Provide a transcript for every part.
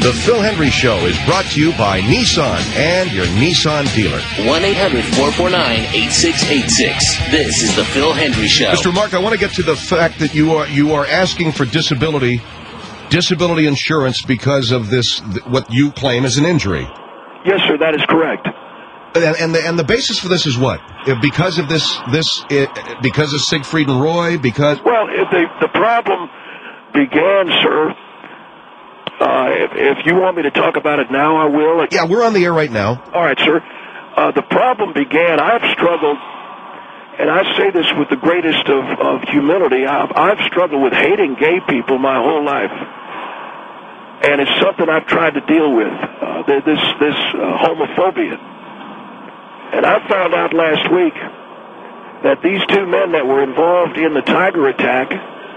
The Phil Hendry Show is brought to you by Nissan and your Nissan dealer. 1-800-449-8686. This is the Phil Hendry Show. Mr. Mark, I want to get to the fact that you are asking for disability insurance because of this, what you claim is an injury. Yes, sir, that is correct. And the basis for this is what? Because of because of Siegfried and Roy? Well, the problem began, sir. If you want me to talk about it now, I will. Yeah, we're on the air right now. All right, sir. The problem began, I've struggled, and I say this with the greatest of humility, I've struggled with hating gay people my whole life. And it's something I've tried to deal with, this homophobia. And I found out last week that these two men that were involved in the Tiger attack,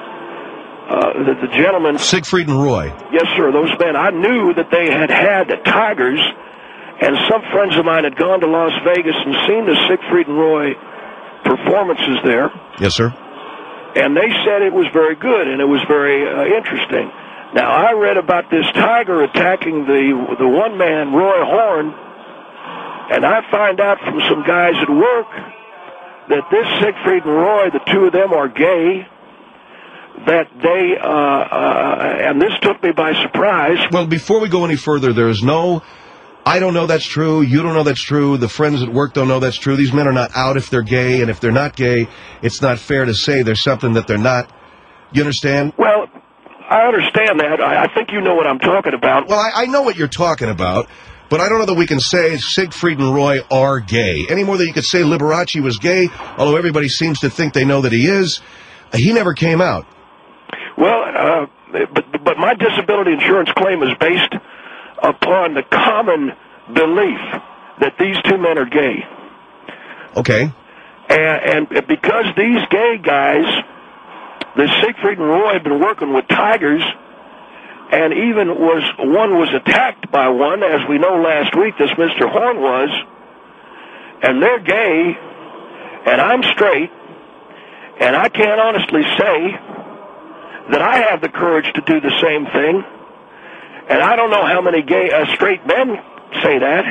the gentleman... Siegfried and Roy. Yes, sir, those men. I knew that they had Tigers, and some friends of mine had gone to Las Vegas and seen the Siegfried and Roy performances there. Yes, sir. And they said it was very good, and it was very interesting. Now, I read about this Tiger attacking the one man, Roy Horn, and I find out from some guys at work that this Siegfried and Roy, the two of them are gay, that they, and this took me by surprise. Well, before we go any further, there's no, I don't know that's true, you don't know that's true, the friends at work don't know that's true. These men are not out if they're gay, and if they're not gay, it's not fair to say there's something that they're not. You understand? Well, I understand that. I think you know what I'm talking about. Well, I know what you're talking about, but I don't know that we can say Siegfried and Roy are gay, any more than you could say Liberace was gay, although everybody seems to think they know that he is. He never came out. Well, but my disability insurance claim is based upon the common belief that these two men are gay. Okay. And because these gay guys, the Siegfried and Roy, have been working with Tigers, and even one was attacked by one, as we know last week, this Mr. Horn was, and they're gay, and I'm straight, and I can't honestly say that I have the courage to do the same thing, and I don't know how many straight men say that,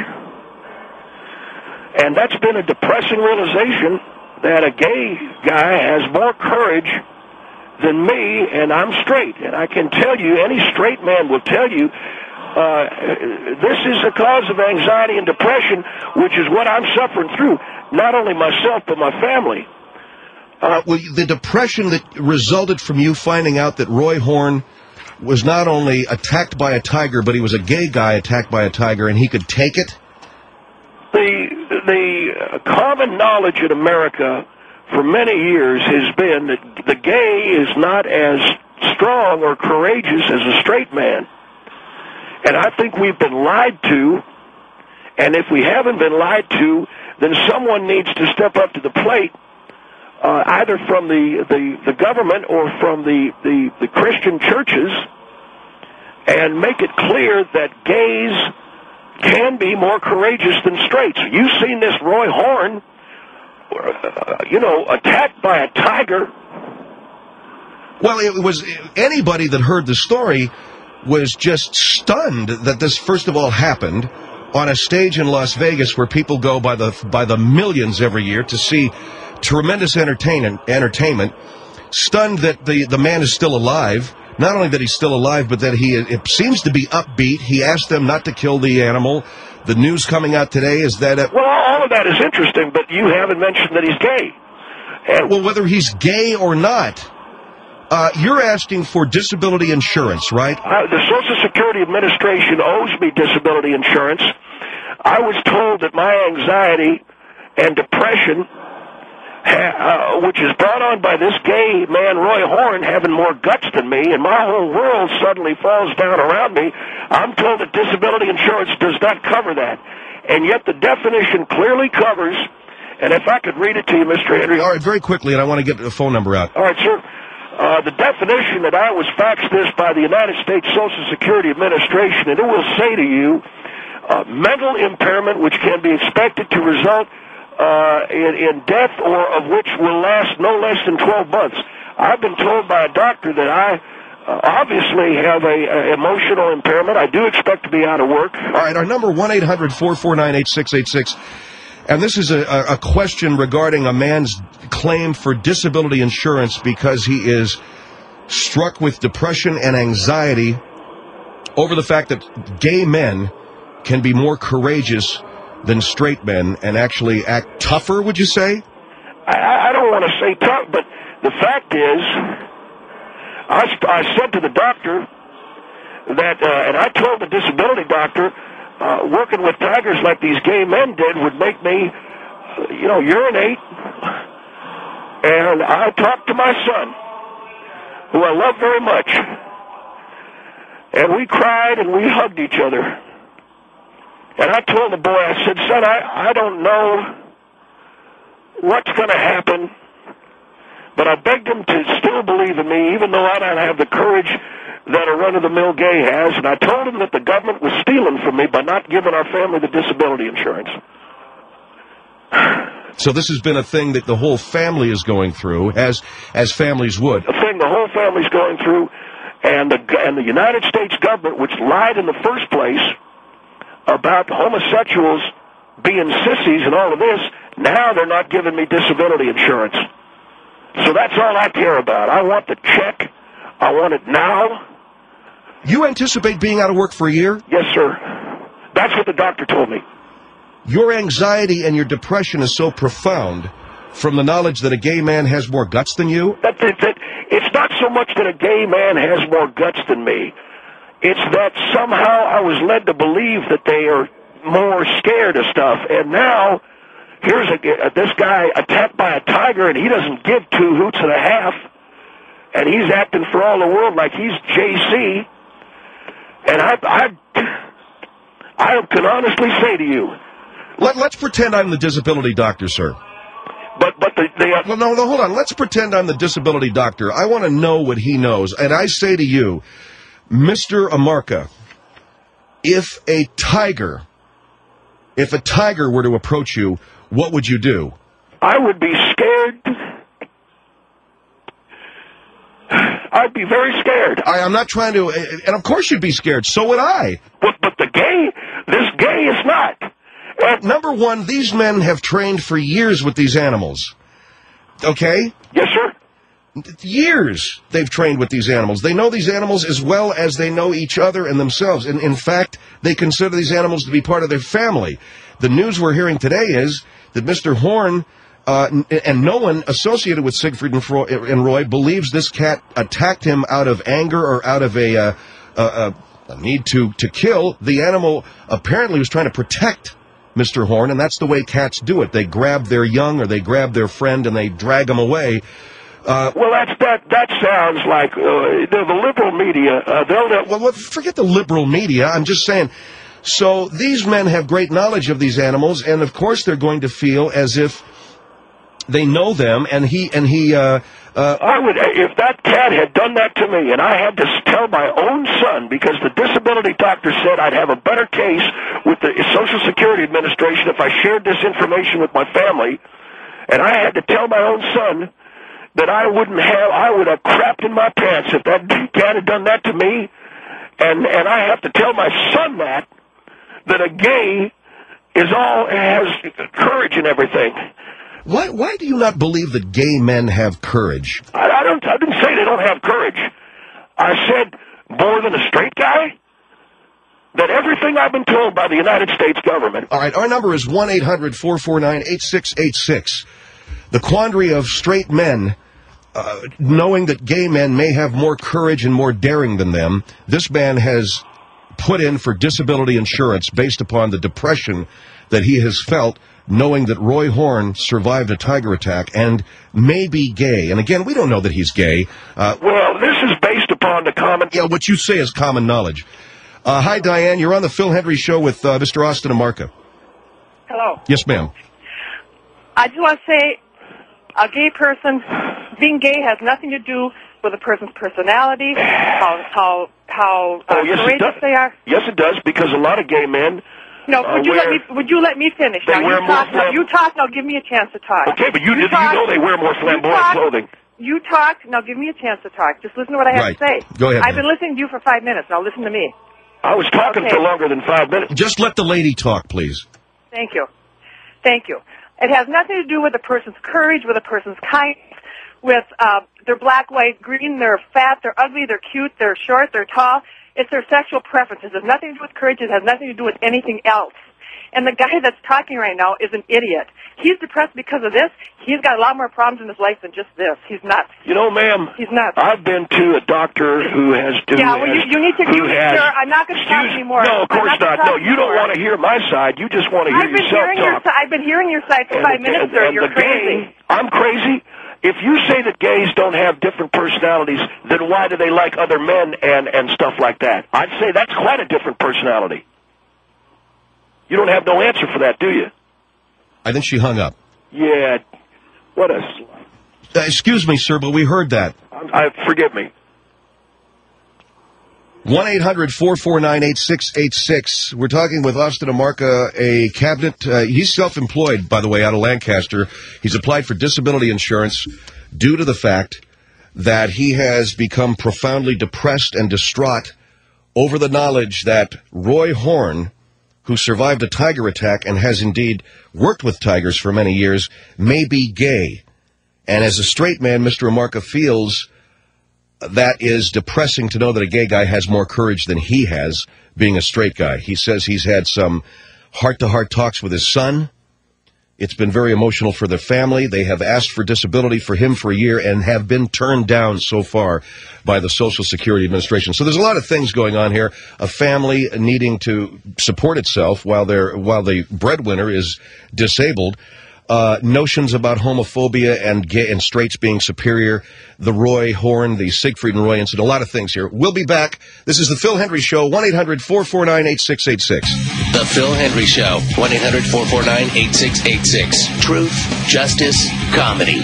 and that's been a depressing realization that a gay guy has more courage than me, and I'm straight. And I can tell you, any straight man will tell you, this is a cause of anxiety and depression, which is what I'm suffering through, not only myself, but my family. Well, the depression that resulted from you finding out that Roy Horn was not only attacked by a tiger, but he was a gay guy attacked by a tiger, and he could take it? The common knowledge in America for many years has been that the gay is not as strong or courageous as a straight man. And I think we've been lied to, and if we haven't been lied to, then someone needs to step up to the plate, either from the government or from the Christian churches, and make it clear that gays can be more courageous than straights. You've seen this Roy Horn, attacked by a tiger. Well, it was anybody that heard the story was just stunned that this, first of all, happened on a stage in Las Vegas where people go by the millions every year to see tremendous entertainment. Stunned that the man is still alive. Not only that he's still alive, but that it seems to be upbeat. He asked them not to kill the animal. The news coming out today is that... well, all of that is interesting, but you haven't mentioned that he's gay. Well, whether he's gay or not, you're asking for disability insurance, right? The Social Security Administration owes me disability insurance. I was told that my anxiety and depression, which is brought on by this gay man, Roy Horn, having more guts than me, and my whole world suddenly falls down around me. I'm told that disability insurance does not cover that. And yet the definition clearly covers, and if I could read it to you, Mr. Henry. All right, very quickly, and I want to get the phone number out. All right, sir. The definition that I was faxed this by the United States Social Security Administration, and it will say to you, mental impairment which can be expected to result in death or of which will last no less than 12 months. I've been told by a doctor that obviously have a emotional impairment. I do expect to be out of work. All right, our number 1-800-449-8686. And this is a question regarding a man's claim for disability insurance because he is struck with depression and anxiety over the fact that gay men can be more courageous than straight men and actually act tougher, would you say? I don't want to say tough, but the fact is, I said to the doctor that, and I told the disability doctor, working with tigers like these gay men did would make me, urinate. And I talked to my son, who I love very much, and we cried and we hugged each other. And I told the boy, I said, son, I don't know what's going to happen, but I begged him to still believe in me, even though I don't have the courage that a run-of-the-mill gay has. And I told him that the government was stealing from me by not giving our family the disability insurance. So this has been a thing that the whole family is going through, as families would. A thing the whole family's going through, and the United States government, which lied in the first place about homosexuals being sissies and all of this, now they're not giving me disability insurance. So that's all I care about. I want the check. I want it now. You anticipate being out of work for a year? Yes, sir. That's what the doctor told me. Your anxiety and your depression is so profound from the knowledge that a gay man has more guts than you? It's not so much that a gay man has more guts than me. It's that somehow I was led to believe that they are more scared of stuff. And now, here's this guy attacked by a tiger, and he doesn't give 2 hoots and a half. And he's acting for all the world like he's JC. And I can honestly say to you, let's pretend I'm the disability doctor, sir. Well, no, hold on. Let's pretend I'm the disability doctor. I want to know what he knows. And I say to you, Mr. Amarca, if a tiger were to approach you, what would you do? I would be scared. I'd be very scared. I'm not trying to, and of course you'd be scared. So would I. But this gay is not. Number one, these men have trained for years with these animals. Okay? Yes, sir. Years they've trained with these animals. They know these animals as well as they know each other and themselves. And in fact, they consider these animals to be part of their family. The news we're hearing today is that Mr. Horn and no one associated with Siegfried and Roy believes this cat attacked him out of anger or out of a need to kill. The animal apparently was trying to protect Mr. Horn, and that's the way cats do it. They grab their young or they grab their friend and they drag them away. Well, that sounds like the liberal media. Well, forget the liberal media. I'm just saying. So these men have great knowledge of these animals, and of course they're going to feel as if they know them. And he. I would, if that cat had done that to me, and I had to tell my own son, because the disability doctor said I'd have a better case with the Social Security Administration if I shared this information with my family, and I had to tell my own son that I would have crapped in my pants if that cat had done that to me, and I have to tell my son that a gay has courage and everything. Why do you not believe that gay men have courage? I didn't say they don't have courage. I said more than a straight guy. That everything I've been told by the United States government. All right, our number is 1-800-449-8686. The quandary of straight men knowing that gay men may have more courage and more daring than them. This man has put in for disability insurance based upon the depression that he has felt, knowing that Roy Horn survived a tiger attack and may be gay. And again, we don't know that he's gay. Well, this is based upon the common... Yeah, what you say is common knowledge. Hi, Diane. You're on the Phil Hendry Show with Mr. Austin Amarca. Hello. Yes, ma'am. I just want to say, a gay person, being gay has nothing to do with a person's personality, how courageous they are. Yes, it does, because a lot of gay men... No, would you let me finish? Now, you talk, now give me a chance to talk. Okay, but you know they wear more flamboyant clothing. You talked. Now give me a chance to talk. Just listen to what I have to say. Go ahead. I've been listening to you for 5 minutes. Now listen to me. I was talking for longer than 5 minutes. Just let the lady talk, please. Thank you. Thank you. It has nothing to do with a person's courage, with a person's kindness, with their black, white, green, they're fat, they're ugly, they're cute, they're short, they're tall. It's their sexual preferences. It has nothing to do with courage. It has nothing to do with anything else. And the guy that's talking right now is an idiot. He's depressed because of this. He's got a lot more problems in his life than just this. He's nuts. You know, ma'am, he's nuts. I've been to a doctor who has... you need to... Sir, I'm not going to talk anymore. No, of course not. No, you don't want to hear my side. You just want to hear yourself talk. I've been hearing your side for 5 minutes, sir. You're crazy. I'm crazy? If you say that gays don't have different personalities, then why do they like other men and stuff like that? I'd say that's quite a different personality. You don't have no answer for that, do you? I think she hung up. Yeah. What a... excuse me, sir, but we heard that. Forgive me. 1-800-449-8686. We're talking with Austin Amarca, a cabinet... he's self-employed, by the way, out of Lancaster. He's applied for disability insurance due to the fact that he has become profoundly depressed and distraught over the knowledge that Roy Horn, who survived a tiger attack and has indeed worked with tigers for many years, may be gay. And as a straight man, Mr. Amarca feels that is depressing to know that a gay guy has more courage than he has, being a straight guy. He says he's had some heart-to-heart talks with his son. It's been very emotional for their family. They have asked for disability for him for a year and have been turned down so far by the Social Security Administration. So there's a lot of things going on here. A family needing to support itself while the breadwinner is disabled. Notions about homophobia and gay and straights being superior. The Roy Horn, the Siegfried and Roy incident. A lot of things here. We'll be back. This is the Phil Hendry Show. 1-800-449-8686. The Phil Hendry Show. 1-800-449-8686. Truth, justice, comedy.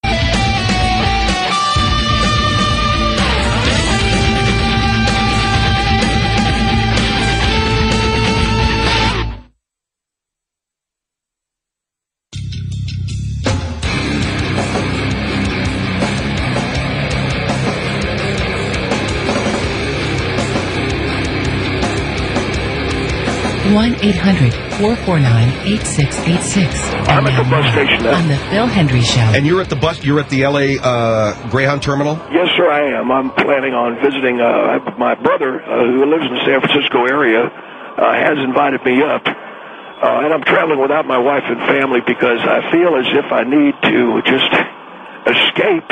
One 800-449-8686. I'm at the bus station now. On the Phil Hendry Show. And you're at the bus. You're at the L.A. Greyhound terminal. Yes, sir, I am. I'm planning on visiting my brother, who lives in the San Francisco area. Has invited me up, and I'm traveling without my wife and family because I feel as if I need to just escape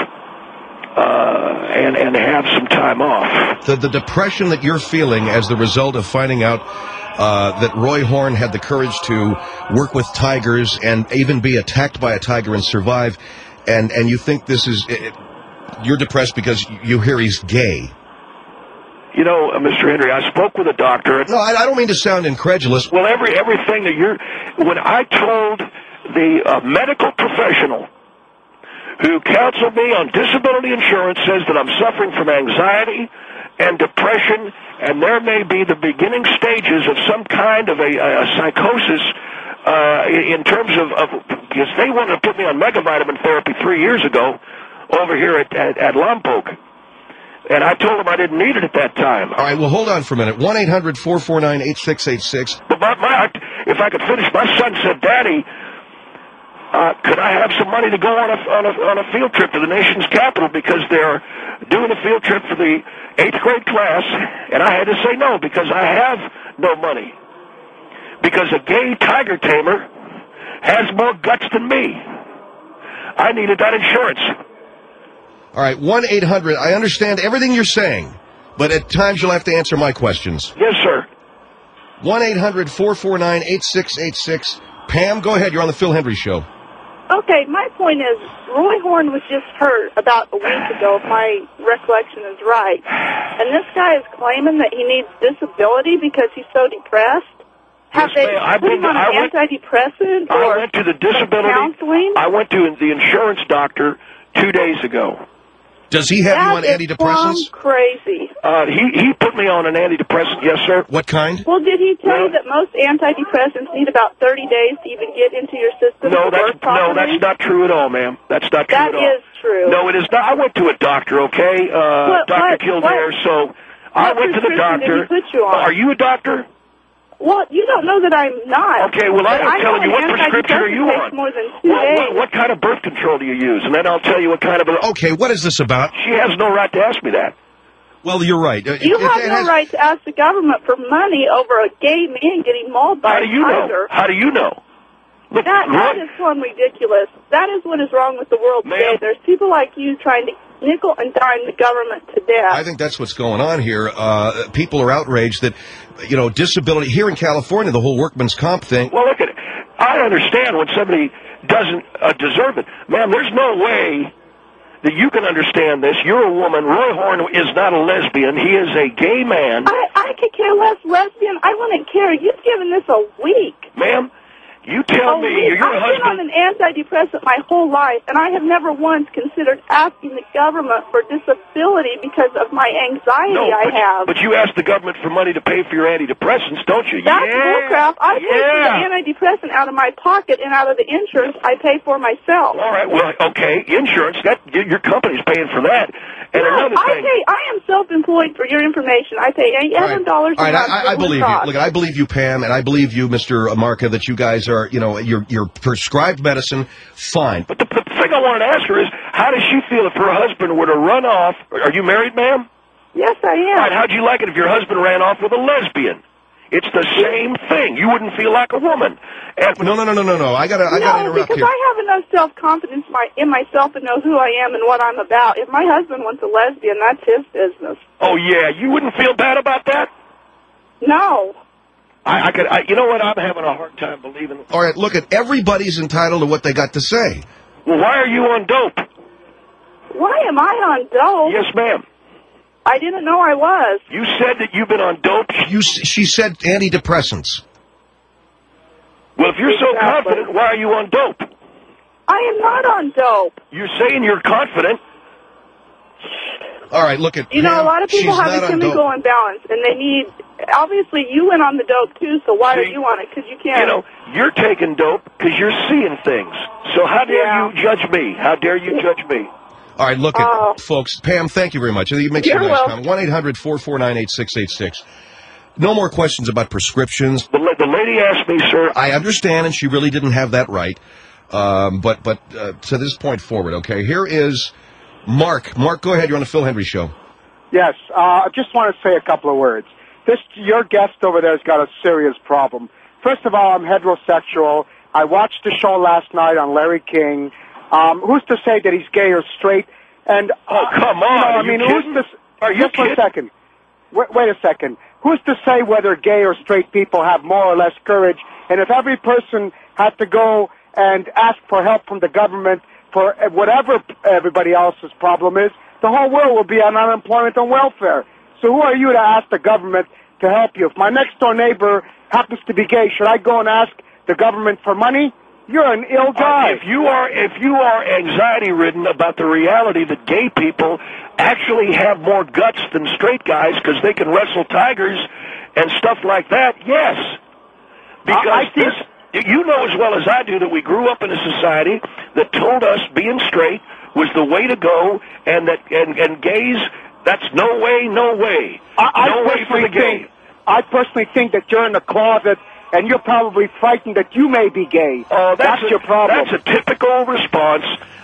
and have some time off. The depression that you're feeling as the result of finding out that Roy Horn had the courage to work with tigers and even be attacked by a tiger and survive, and you think this is... you're depressed because you hear he's gay. You know, Mr. Hendry, I spoke with a doctor. No, I don't mean to sound incredulous. Well, everything that you're... When I told the medical professional who counseled me on disability insurance says that I'm suffering from anxiety and depression, and there may be the beginning stages of some kind of a psychosis in terms of because they wanted to put me on megavitamin therapy 3 years ago over here at Lompoc. And I told them I didn't need it at that time. All right, well, hold on for a minute. 1-800-449-8686. But if I could finish, my son said, Daddy, could I have some money to go on a field trip to the nation's capital because they're doing a field trip for the 8th grade class, and I had to say no because I have no money. Because a gay tiger tamer has more guts than me. I needed that insurance. All right, 1-800. I understand everything you're saying, but at times you'll have to answer my questions. Yes, sir. 1-800-449-8686. Pam, go ahead. You're on the Phil Hendry Show. Okay, my point is, Roy Horn was just hurt about a week ago, if my recollection is right. And this guy is claiming that he needs disability because he's so depressed. Have they put him on an antidepressant or I went to the disability counseling? I went to the insurance doctor 2 days ago. Does he have you on That is antidepressants? plumb crazy. He put me on an antidepressant, yes, sir. What kind? Well, did he tell you that most antidepressants need about 30 days to even get into your system No, to work properly? that's not true at all, ma'am. That's not true That at all. is true. No, it is not. I went to a doctor, okay, Dr. Kildare. So I went to the prescription doctor. did he put you on? Are you a doctor? Well, you don't know that I'm not. Okay, well, But I'm telling you, what prescription are you antidepressant on? takes more than 2 days. What kind of birth control do you use? And then I'll tell you what kind of... Okay, what is this about? She has no right to ask me that. Well, you're right. You have no right to ask the government for money over a gay man getting mauled by How do you a know? tiger. How do you know? Look, That is plumb ridiculous. That is what is wrong with the world today. Ma'am. There's people like you trying to nickel and dime the government to death. I think that's what's going on here. People are outraged that, disability here in California, the whole workman's comp thing. Well, look at it. I understand when somebody doesn't deserve it. Ma'am, there's no way that you can understand this. You're a woman. Roy Horn is not a lesbian. He is a gay man. I could care less lesbian. I wouldn't care. You've given this a week. Ma'am, you tell me you're a I've been on husband. an antidepressant my whole life, and I have never once considered asking the government for disability because of my anxiety I have. But you ask the government for money to pay for your antidepressants, don't you? That's bullcrap. I pay for the antidepressant out of my pocket and out of the insurance I pay for myself. All right, well, okay, insurance, your company's paying for that. And No, another thing... I am self-employed for your information. I pay $11 All right, a month. I believe you. Look, I believe you, Pam, and I believe you, Mr. Marca, that you guys are, you're prescribed medicine, fine. But the thing I wanted to ask her is, how does she feel if her husband were to run off? Are you married, ma'am? Yes, I am. All right, how'd you like it if your husband ran off with a lesbian? It's the same thing. You wouldn't feel like a woman. And No. I gotta interrupt because here. I have enough self-confidence in myself and know who I am and what I'm about. If my husband wants a lesbian, that's his business. Oh, yeah, you wouldn't feel bad about that? No. You know what? I'm having a hard time believing it. All right, look, everybody's entitled to what they got to say. Well, why are you on dope? Why am I on dope? Yes, ma'am. I didn't know I was. You said that you've been on dope. She said antidepressants. Well, if you're so Exactly. confident, why are you on dope? I am not on dope. You're saying you're confident. All right, look at You know, a lot of people she's have not a on chemical dope. imbalance, and they need... Obviously, you went on the dope, too, so why are See, you on it? Because you can't... You know, you're taking dope because you're seeing things. So how dare Yeah. you judge me? How dare you judge me? All right, look at folks. Pam, thank you very much. You make some You're nice welcome. comments. 1-800-449-8686. No more questions about prescriptions. The lady asked me, sir. I understand, and she really didn't have that right. But to this point forward, okay, here is Mark. Mark, go ahead. You're on the Phil Hendry Show. Yes, I just want to say a couple of words. Your guest over there has got a serious problem. First of all, I'm heterosexual. I watched the show last night on Larry King. Who's to say that he's gay or straight? And come on! Are you just kidding? 1 second. Wait a second. Who's to say whether gay or straight people have more or less courage? And if every person had to go and ask for help from the government for whatever everybody else's problem is, the whole world will be on unemployment and welfare. So who are you to ask the government to help you? If my next door neighbor happens to be gay, should I go and ask the government for money? You're an ill guy. If you are anxiety ridden about the reality that gay people actually have more guts than straight guys because they can wrestle tigers and stuff like that, yes. Because you know as well as I do that we grew up in a society that told us being straight was the way to go, and that and gays, that's no way, no way. No way for the gay. I personally think that you're in the closet and you're probably frightened that you may be gay. Oh, that's your problem. That's a typical response.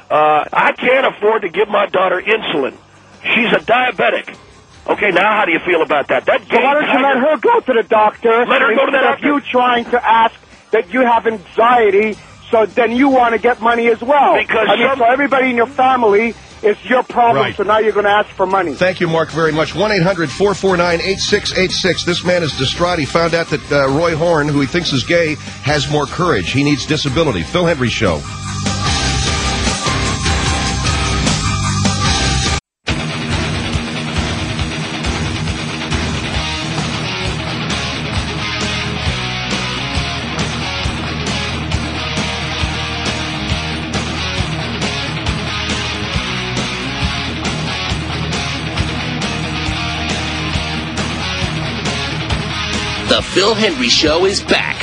I can't afford to give my daughter insulin. She's a diabetic. Okay, now how do you feel about that? That gay So why don't you let tiger- her go to the doctor? Let her go to the instead of doctor. you trying to ask that you have anxiety, so then you want to get money as well. Because so everybody in your family is your problem, Right. so now you're going to ask for money. Thank you, Mark, very much. 1-800-449-8686. This man is distraught. He found out that Roy Horn, who he thinks is gay, has more courage. He needs disability. Phil Hendry Show. The Phil Hendry Show is back.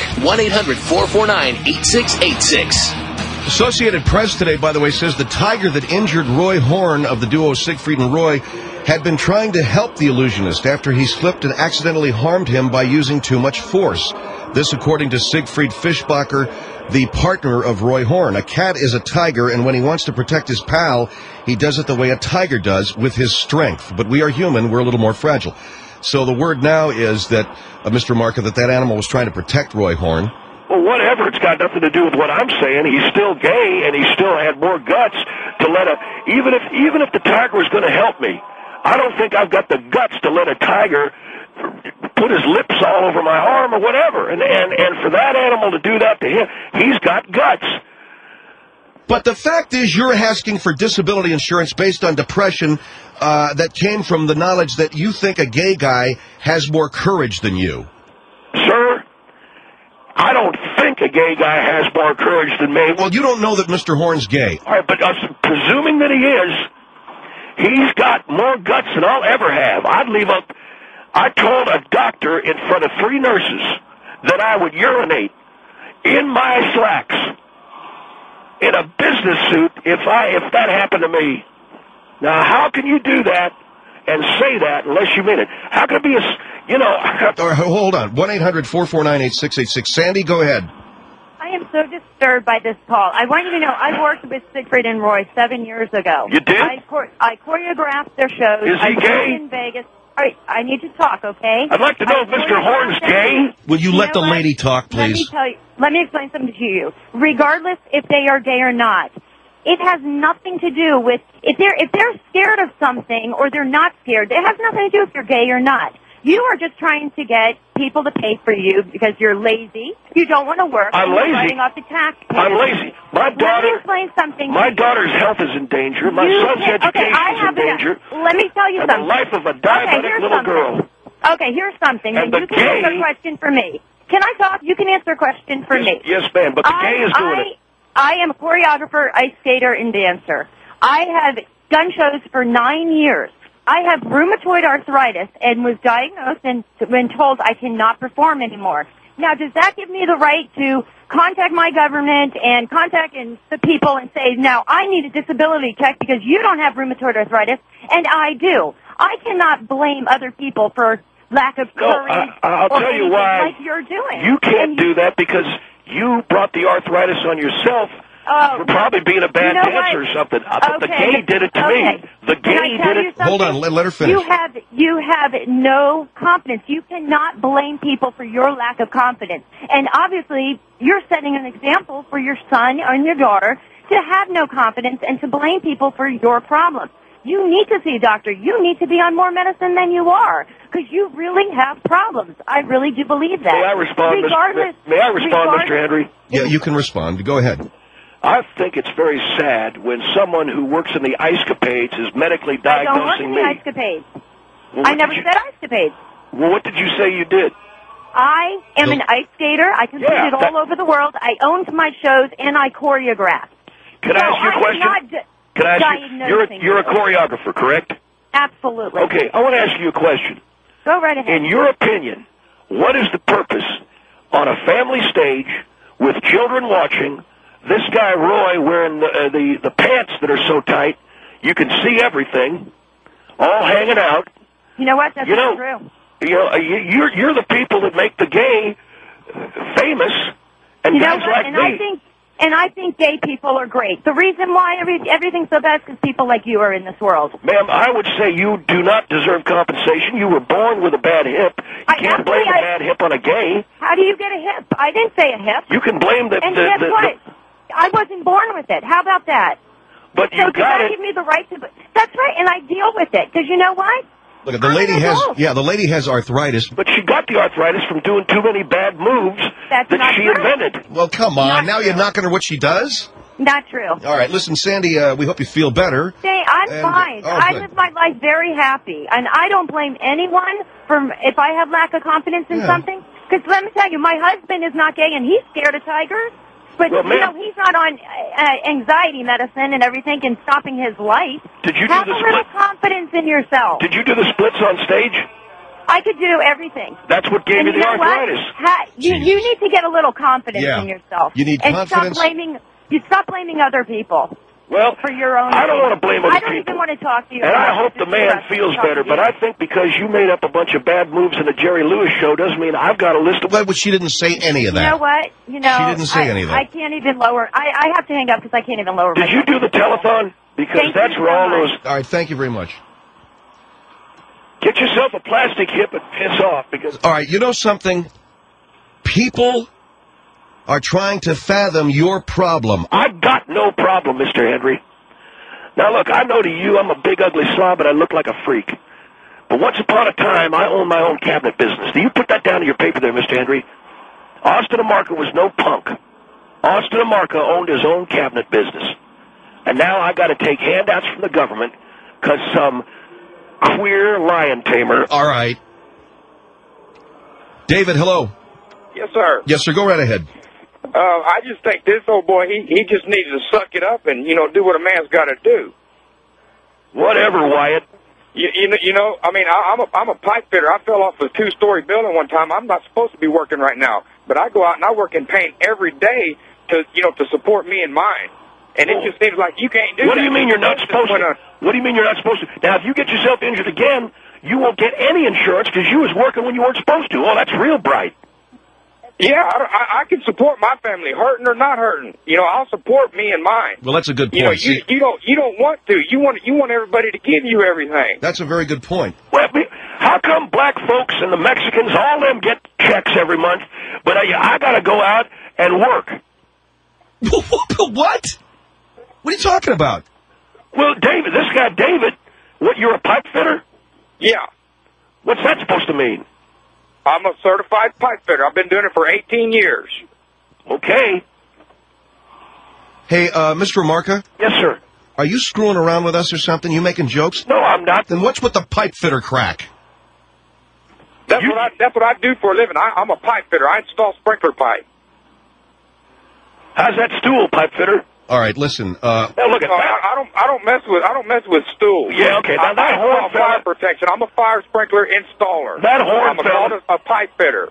1-800-449-8686. Associated Press today, by the way, says the tiger that injured Roy Horn of the duo Siegfried and Roy had been trying to help the illusionist after he slipped and accidentally harmed him by using too much force. This according to Siegfried Fischbacher, the partner of Roy Horn. A cat is a tiger, and when he wants to protect his pal, he does it the way a tiger does, with his strength. But we are human, we're a little more fragile. So the word now is that, Mr. Marca, that animal was trying to protect Roy Horn. Well, whatever, it's got nothing to do with what I'm saying. He's still gay, and he still had more guts to let even if the tiger was going to help me, I don't think I've got the guts to let a tiger put his lips all over my arm or whatever. And for that animal to do that to him, he's got guts. But the fact is you're asking for disability insurance based on depression that came from the knowledge that you think a gay guy has more courage than you. Sir, I don't think a gay guy has more courage than me. Well, you don't know that Mr. Horn's gay. All right, but presuming that he is, he's got more guts than I'll ever have. I told a doctor in front of 3 nurses that I would urinate in my slacks in a business suit if that happened to me. Now, how can you do that and say that unless you mean it? How can it be All right, hold on. 1-800-449-8686. Sandy, go ahead. I am so disturbed by this call. I want you to know I worked with Siegfried and Roy 7 years ago. You did? I choreographed their shows. Is he gay? In Vegas. All right, I need to talk, okay? I'd like to know if Mr. Horn's gay. Will you let the lady talk, please? Let me explain something to you. Regardless if they are gay or not, it has nothing to do with if they're scared of something or they're not scared. It has nothing to do if you're gay or not. You are just trying to get people to pay for you because you're lazy. You don't want to work. I'm lazy. Writing off the tax. I'm lazy. My daughter. Let me explain something. My daughter's health is in danger. My son's education is in danger. Let me tell you something. The life of a diabetic little girl. Okay, here's something. And you can answer a question for me. Can I talk? You can answer a question for me. Yes, ma'am. But the gay is doing it. I am a choreographer, ice skater, and dancer. I have done shows for 9 years. I have rheumatoid arthritis and was diagnosed and been told I cannot perform anymore. Now, does that give me the right to contact my government and contact the people and say, now, I need a disability check because you don't have rheumatoid arthritis, and I do. I cannot blame other people for lack of courage. I'll tell you why. Like you're doing. You can't do that because you brought the arthritis on yourself. For probably being a bad dancer or something. But the gay did it to me. The gay did it. Hold on, let her finish. You have no confidence. You cannot blame people for your lack of confidence. And obviously, you're setting an example for your son and your daughter to have no confidence and to blame people for your problems. You need to see a doctor. You need to be on more medicine than you are because you really have problems. I really do believe that. May I respond, Mr. Henry? Yeah, you can respond. Go ahead. I think it's very sad when someone who works in the Ice-Capades is medically diagnosing me. I don't work in the Ice-Capades. I never said Ice-Capades. Well, what did you say you did? I am an ice skater. I competed all over the world. I owned my shows, and I choreographed. Can I ask you a question? Can I ask you? You're a choreographer, correct? Absolutely. Okay, I want to ask you a question. Go right ahead. In your opinion, what is the purpose on a family stage with children watching? This guy Roy wearing the pants that are so tight, you can see everything, all hanging out. You know what? That's not true. You're the people that make the gay famous, and guys like me. I think gay people are great. The reason why everything's so bad is because people like you are in this world. Ma'am, I would say you do not deserve compensation. You were born with a bad hip. You can't blame a bad hip on a gay. How do you get a hip? I didn't say a hip. You can blame the... And guess what? I wasn't born with it. How about that? But you got it. Give me the right to... That's right, and I deal with it. Because you know what? Look, the lady has arthritis. But she got the arthritis from doing too many bad moves that she invented. Well, come on. Now you're knocking her what she does? Not true. All right, listen, Sandy, we hope you feel better. I'm fine. I live my life very happy. And I don't blame anyone for if I have lack of confidence in something. Because let me tell you, my husband is not gay, and he's scared of tigers. But, he's not on anxiety medicine and everything and stopping his life. Did you have a little confidence in yourself. Did you do the splits on stage? I could do everything. That's what gave And you the know what? arthritis. You need to get a little confidence Yeah. in yourself. You need and confidence. Stop blaming other people. Well, For your own I don't want to blame other I don't people. even want to talk to you. And I about hope this. the man feels better, but I think because you made up a bunch of bad moves in the Jerry Lewis show doesn't mean I've got a list of... But she didn't say any of that. You know what? She didn't say any of that. I can't even lower. I have to hang up because I can't even lower. Did you do the telethon? Because Thank that's you where so all much. those... All right, thank you very much. Get yourself a plastic hip and piss off, because... All right, you know something? People are trying to fathom your problem. I've got no problem, Mr. Henry. Now, look, I know to you I'm a big, ugly slob, but I look like a freak. But once upon a time, I owned my own cabinet business. Do you put that down in your paper there, Mr. Henry? Austin Amarca was no punk. Austin Amarca owned his own cabinet business. And now I got to take handouts from the government because some queer lion tamer... All right. David, hello. Yes, sir. Yes, sir, go right ahead. I just think this old boy, he just needs to suck it up and, do what a man's got to do. Whatever, Wyatt. I'm a pipe fitter. I fell off a 2-story building one time. I'm not supposed to be working right now, but I go out and I work in paint every day to support me and mine. And it just seems like you can't do that. What do you mean you're not supposed to? What do you mean you're not supposed to? Now, if you get yourself injured again, you won't get any insurance because you was working when you weren't supposed to. Oh, that's real bright. Yeah, I can support my family, hurting or not hurting. I'll support me and mine. Well, that's a good point. You don't want to. You want everybody to give you everything. That's a very good point. Well, how come black folks and the Mexicans, all them get checks every month, but I got to go out and work? What? What are you talking about? Well, David, this guy David, what, you're a pipe fitter? Yeah. What's that supposed to mean? I'm a certified pipe fitter. I've been doing it for 18 years. Okay. Hey, Mr. Amarca? Yes, sir. Are you screwing around with us or something? You making jokes? No, I'm not. Then what's with the pipe fitter crack? That's what I do for a living. I'm a pipe fitter. I install sprinkler pipe. How's that stool, pipe fitter? All right, listen. Now look at that. I don't mess with stools. Yeah, okay. Now that horn fire protection. I'm a fire sprinkler installer. That horn I'm a pipe fitter.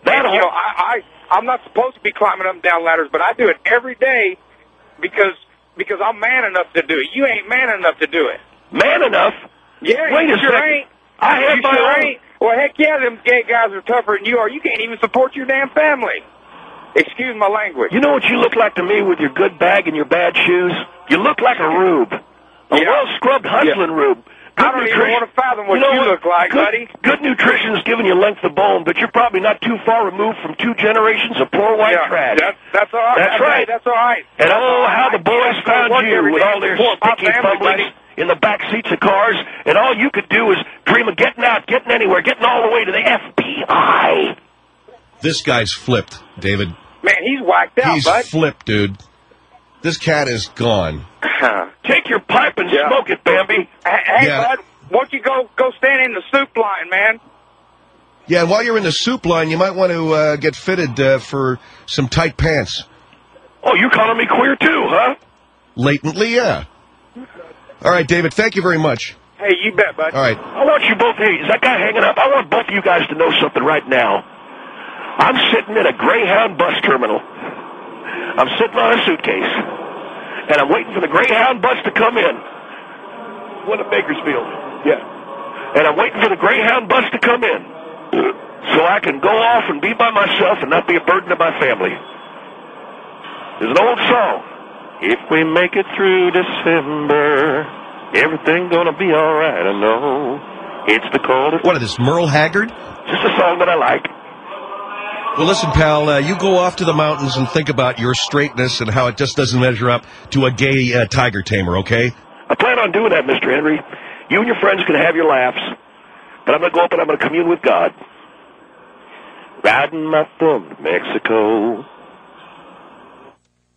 I'm not supposed to be climbing up and down ladders, but I do it every day because I'm man enough to do it. You ain't man enough to do it. Man enough? Yeah, wait you a sure second. ain't. I have you my sure own. ain't. Well, heck yeah, them gay guys are tougher than you are. You can't even support your damn family. Excuse my language. You know what you look like to me with your good bag and your bad shoes? You look like a rube. A well-scrubbed hustling rube. I don't even want to fathom what you look like, buddy. Good nutrition's giving you length of bone, but you're probably not too far removed from 2 generations of poor white trash. That's all right. That's right. That's all right. And how the boys found you with all their sticky fumblings in the back seats of cars, and all you could do is dream of getting out, getting anywhere, getting all the way to the FBI. This guy's flipped, David. Man, he's whacked out, He's bud. flipped, dude. This cat is gone. Take your pipe and smoke it, Bambi. Hey, bud, won't you go stand in the soup line, man? Yeah, and while you're in the soup line, you might want to get fitted for some tight pants. Oh, you're calling me queer too, huh? Latently, yeah. All right, David, thank you very much. Hey, you bet, bud. All right. I want you both, hey, is that guy hanging up? I want both of you guys to know something right now. I'm sitting in a Greyhound bus terminal. I'm sitting on a suitcase. And I'm waiting for the Greyhound bus to come in. One at Bakersfield. Yeah. And I'm waiting for the Greyhound bus to come in. So I can go off and be by myself and not be a burden to my family. There's an old song. If we make it through December, everything gonna be alright, I know. It's the coldest. What is this, Merle Haggard? Just a song that I like. Well, listen, pal, you go off to the mountains and think about your straightness and how it just doesn't measure up to a gay tiger tamer, okay? I plan on doing that, Mr. Henry. You and your friends can have your laughs, but I'm going to go up and I'm going to commune with God. Riding my thumb to Mexico.